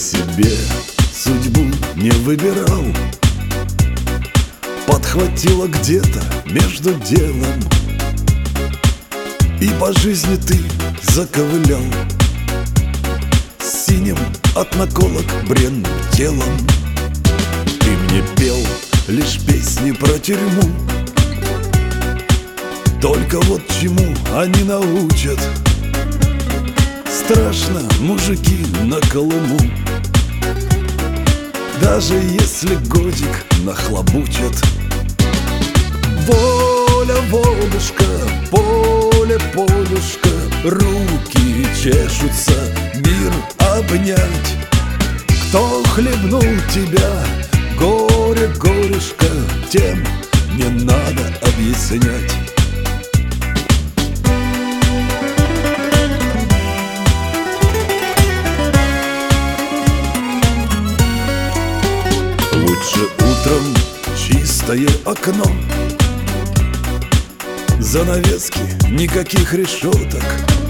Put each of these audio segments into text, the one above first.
себе судьбу не выбирал, подхватила где-то между делом, и по жизни ты заковылял синим от наколок бренным телом. Ты мне пел лишь песни про тюрьму, только вот чему они научат. Страшно мужики на Колыму, даже если годик нахлобучат. Воля, волюшка, поле, полюшка, руки чешутся мир обнять. Кто хлебнул тебя, горе, горюшка, тем не надо объяснять. Лучше утром чистое окно, занавески, никаких решеток.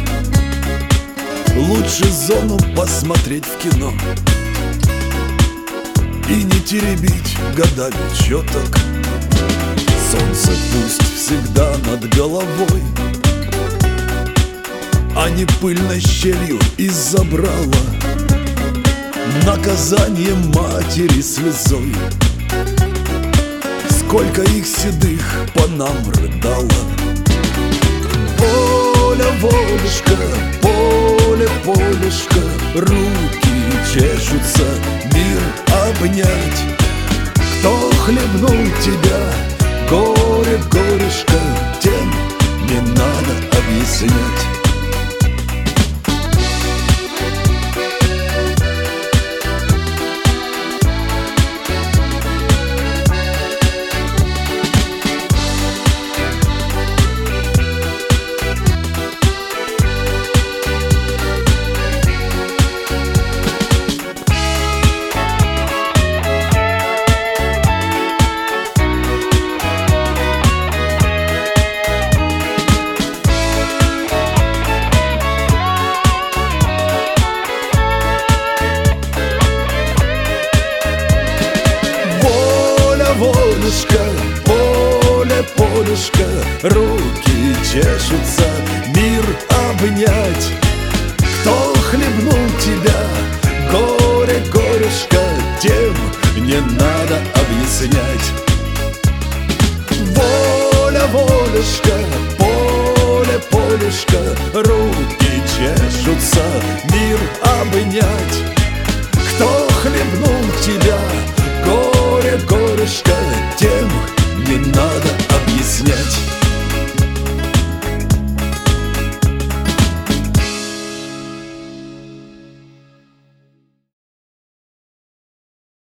Лучше зону посмотреть в кино и не теребить годами четок. Солнце пусть всегда над головой, а не пыльной щелью из забрала наказание матери слезой. Сколько их седых по нам рыдало. Воля, волюшка, поле, полюшка, руки чешутся мир обнять. Кто хлебнул тебя, горе, горюшка, тем не надо объяснять. Волюшка, поле, полюшка, руки чешутся мир обнять. Кто хлебнул тебя, горе, горюшка, тем не надо объяснять. Воля, волюшка, поле, полюшка, руки чешутся мир обнять. Кто хлебнул тебя,